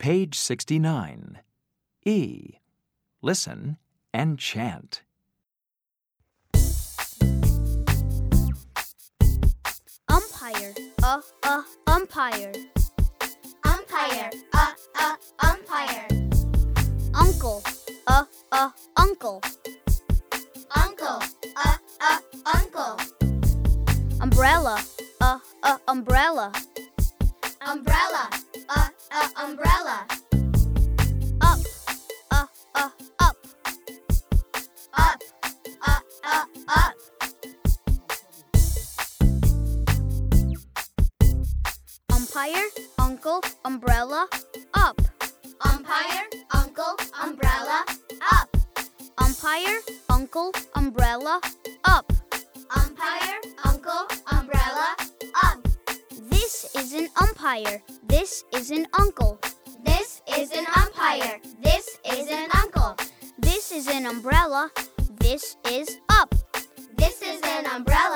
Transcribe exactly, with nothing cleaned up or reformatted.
Page sixty-nine. E. Listen and chant. Umpire, uh, uh, umpire. Umpire, uh, uh, umpire. Uncle, uh, uh, uncle. Uncle, uh, uh, uncle. Umbrella, uh, uh, umbrella. Umbrella, uh, uh, umbrella. Up, uh, uh, up. Up, uh, uh, up. Umpire, uncle, umbrella, up. Umpire, uncle, umbrella, up. Umpire, uncle, umbrella, up. Umpire, uncle, umbrella, up. This is an umpire. This is an uncle. This is an umpire. This is an uncle. This is an umbrella. This is up. This is an umbrella.